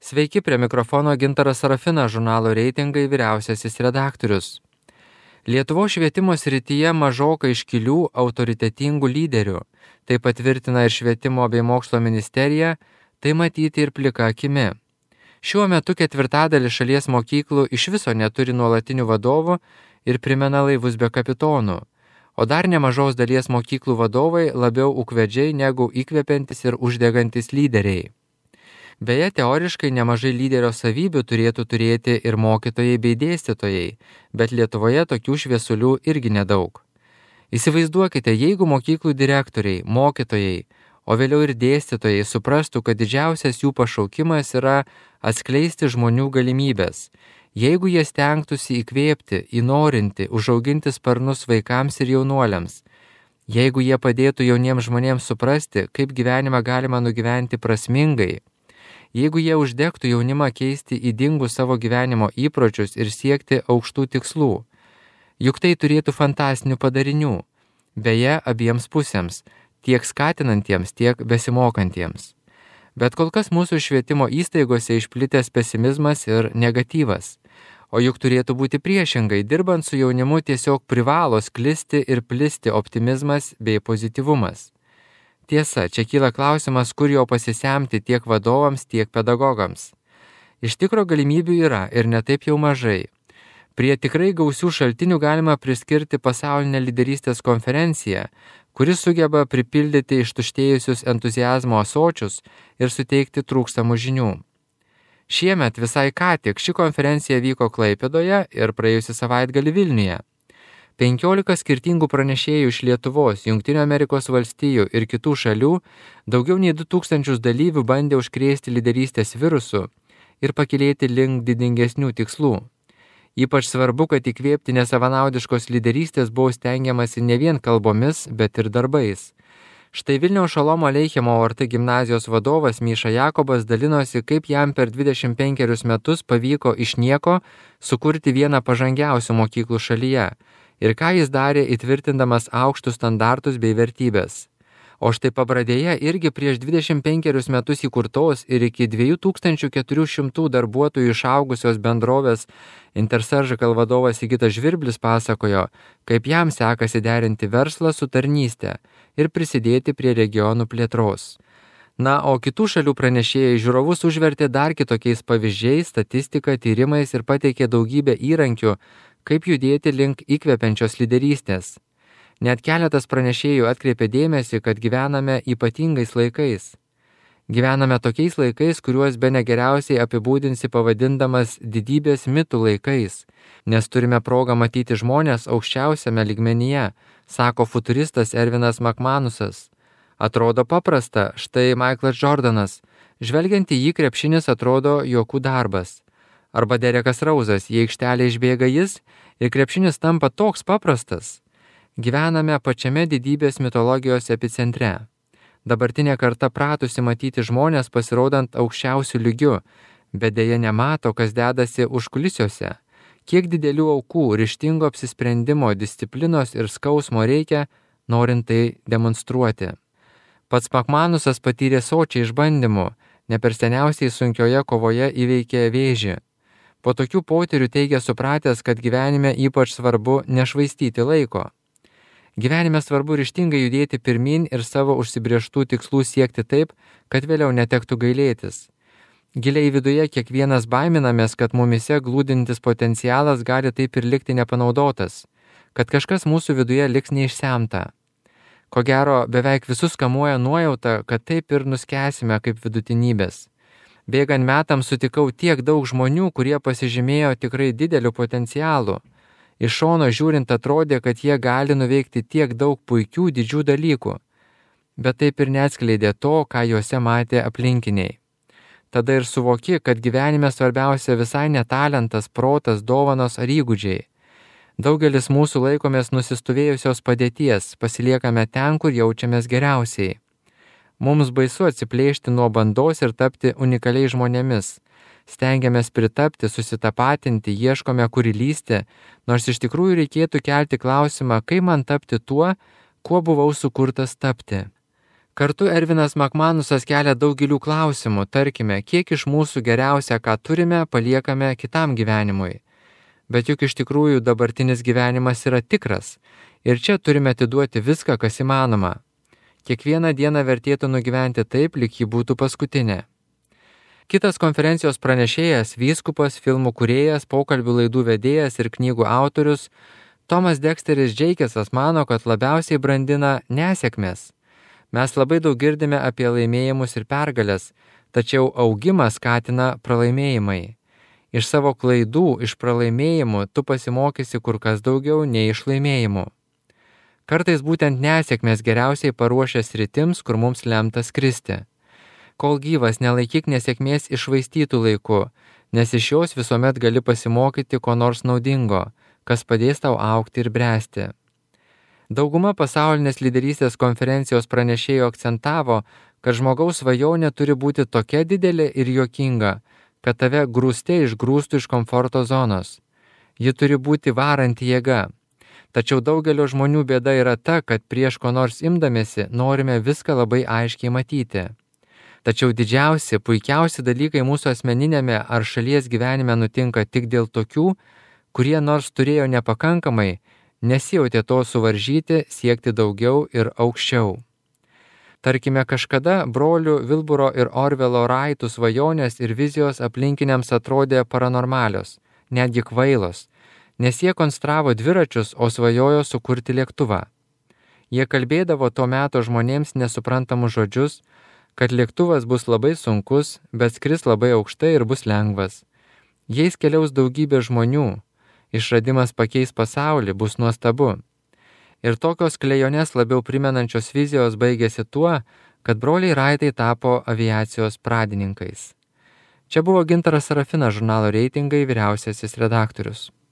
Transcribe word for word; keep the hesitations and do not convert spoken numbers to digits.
Sveiki, prie mikrofono Gintaras Sarafinas, žurnalo Reitingai vyriausiasis redaktorius. Lietuvos švietimo srityje mažoka iškilių autoritetingų lyderių. Tai patvirtina ir švietimo bei mokslo ministerija, tai matyti ir plika akimi. Šiuo metu ketvirtadalis šalies mokyklų iš viso neturi nuolatinių vadovų ir primena laivus be kapitonų. O dar nemažos dalies mokyklų vadovai labiau ūkvedžiai negu įkvepiantis ir uždegantis lyderiai. Beje, teoriškai nemažai lyderio savybių turėtų turėti ir mokytojai bei dėstytojai, bet Lietuvoje tokių šviesulių irgi nedaug. Įsivaizduokite, jeigu mokyklų direktoriai, mokytojai, o vėliau ir dėstytojai suprastų, kad didžiausias jų pašaukimas yra atskleisti žmonių galimybės. Jeigu jie stengtųsi įkvėpti, įnorinti, užauginti sparnus vaikams ir jaunuoliams. Jeigu jie padėtų jauniems žmonėms suprasti, kaip gyvenimą galima nugyventi prasmingai. Jeigu jie uždegtų jaunimą keisti ydingus savo gyvenimo įpročius ir siekti aukštų tikslų, juk tai turėtų fantastinių padarinių, beje, abiems pusėms, tiek skatinantiems, tiek besimokantiems. Bet kol kas mūsų švietimo įstaigose išplitęs pesimizmas ir negatyvas, o juk turėtų būti priešingai, dirbant su jaunimu tiesiog privalo sklisti ir plisti optimizmas bei pozityvumas. Tiesa, čia kyla klausimas, kur jo pasisemti tiek vadovams, tiek pedagogams. Iš tikro galimybių yra ir netaip jau mažai. Prie tikrai gausių šaltinių galima priskirti pasaulinę lyderystės konferenciją, kuris sugeba pripildyti ištuštėjusius entuziazmo ąsočius ir suteikti trūkstamų žinių. Šiemet visai ką tik ši konferencija vyko Klaipėdoje ir praėjusį savaitgalį Vilniuje. Penkiolika skirtingų pranešėjų iš Lietuvos, Jungtinių Amerikos valstijų ir kitų šalių, daugiau nei du tūkstančius dalyvių bandė užkrėsti lyderystės virusu ir pakylėti link didingesnių tikslų. Ypač svarbu, kad įkvėpti nesavanaudiškos lyderystės buvo stengiamasi ne vien kalbomis, bet ir darbais. Štai Vilniaus Šolomo Aleichemo O R T gimnazijos vadovas Miša Jakobas dalinosi, kaip jam per dvidešimt penkerius metus pavyko iš nieko sukurti vieną pažangiausių mokyklų šalyje. Ir ką jis darė įtvirtindamas aukštus standartus bei vertybės. O štai Pabradėje irgi prieš dvidešimt penkerius metus įkurtos ir iki dviejų tūkstančių keturių šimtų darbuotojų išaugusios bendrovės Intersurgical vadovas Sigitas Žvirblis pasakojo, kaip jam sekasi derinti verslą su tarnyste ir prisidėti prie regionų plėtros. Na, o kitų šalių pranešėjai žiūrovus užvertė dar kitokiais pavyzdžiais, statistika, tyrimais ir pateikė daugybę įrankių, kaip judėti link įkvepiančios lyderystės. Net keletas pranešėjų atkreipė dėmesį, kad gyvename ypatingais laikais. Gyvename tokiais laikais, kuriuos bene geriausiai apibūdinsi pavadindamas didybės mitų laikais, nes turime progą matyti žmonės aukščiausiame lygmenyje, sako futuristas Ervinas Makmanusas. Atrodo paprasta, štai Michaelas Jordanas. Žvelgiant į jį, krepšinis atrodo juokų darbas. Arba Derekas Rauzas, į aikštelę išbėga jis ir krepšinis tampa toks paprastas. Gyvename pačiame didybės mitologijos epicentre. Dabartinė karta pratusi matyti žmonės pasirodant aukščiausių lygių, bet dėja nemato, kas dedasi užkulisiuose. Kiek didelių aukų, ryžtingo apsisprendimo, disciplinos ir skausmo reikia, norint tai demonstruoti. Pats Makmanusas patyrė sočiai išbandymų, ne per seniausiai sunkioje kovoje įveikė vėžį. Po tokių potyrių teigia supratęs, kad gyvenime ypač svarbu nešvaistyti laiko. Gyvenime svarbu ryžtingai judėti pirmin ir savo užsibrėžtų tikslų siekti taip, kad vėliau netektų gailėtis. Giliai viduje kiekvienas baiminamės, kad mumise glūdintis potencialas gali taip ir likti nepanaudotas, kad kažkas mūsų viduje liks neišsemta. Ko gero, beveik visus kamuoja nuojauta, kad taip ir nuskęsime kaip vidutinybės. Bėgant metams sutikau tiek daug žmonių, kurie pasižymėjo tikrai dideliu potencialu. Iš šono žiūrint atrodė, kad jie gali nuveikti tiek daug puikių didžių dalykų, bet taip ir neatskleidė to, ką juose matė aplinkiniai. Tada ir suvoki, kad gyvenime svarbiausia visai ne talentas, protas, dovanos ar įgūdžiai. Daugelis mūsų laikomės nusistovėjusios padėties, pasiliekame ten, kur jaučiamės geriausiai. Mums baisu atsiplėšti nuo bandos ir tapti unikaliais žmonėmis. Stengiamės pritapti, susitapatinti, ieškome kur įlysti, nors iš tikrųjų reikėtų kelti klausimą, kaip man tapti tuo, kuo buvau sukurtas tapti. Kartu Ervinas Makmanusas kelia daug gilių klausimų, tarkime, kiek iš mūsų geriausia, ką turime, paliekame kitam gyvenimui. Bet juk iš tikrųjų dabartinis gyvenimas yra tikras ir čia turime atiduoti viską, kas įmanoma. Kiekvieną dieną vertėtų nugyventi taip, lyg ji būtų paskutinė. Kitas konferencijos pranešėjas, vyskupas, filmų kūrėjas, pokalbių laidų vedėjas ir knygų autorius Tomas Deksteris Džeikesas mano, kad labiausiai brandina nesėkmės. Mes labai daug girdime apie laimėjimus ir pergalės, tačiau augimą skatina pralaimėjimai. Iš savo klaidų, iš pralaimėjimų tu pasimokysi kur kas daugiau nei iš laimėjimų. Kartais būtent nesėkmės geriausiai paruošia sritims, kur mums lemta skristi. Kol gyvas, nelaikyk nesėkmės iššvaistytų laiku, nes iš jos visuomet gali pasimokyti ko nors naudingo, kas padės tau augti ir bręsti. Dauguma pasaulinės lyderystės konferencijos pranešėjų akcentavo, kad žmogaus svajonė turi būti tokia didelė ir juokinga, kad tave grūste išgrūstų iš komforto zonos. Ji turi būti varanti jėga. Tačiau daugelio žmonių bėda yra ta, kad prieš ko nors imdamėsi norime viską labai aiškiai matyti. Tačiau didžiausi, puikiausi dalykai mūsų asmeninėme ar šalies gyvenime nutinka tik dėl tokių, kurie nors turėjo nepakankamai, nesijautė to suvaržyti, siekti daugiau ir aukščiau. Tarkime, kažkada brolių Vilburo ir Orvelo Raitų svajonės ir vizijos aplinkiniams atrodė paranormalios, netgi kvailos, nes jie konstravo dviračius, o svajojo sukurti lėktuvą. Jie kalbėdavo to meto žmonėms nesuprantamus žodžius, kad lėktuvas bus labai sunkus, bet skris labai aukštai ir bus lengvas. Jais keliaus daugybė žmonių, išradimas pakeis pasaulį, bus nuostabu. Ir tokios klejonės labiau primenančios vizijos baigėsi tuo, kad broliai Raitai tapo aviacijos pradininkais. Čia buvo Gintaras Sarafinas, žurnalo Reitingai vyriausiasis redaktorius.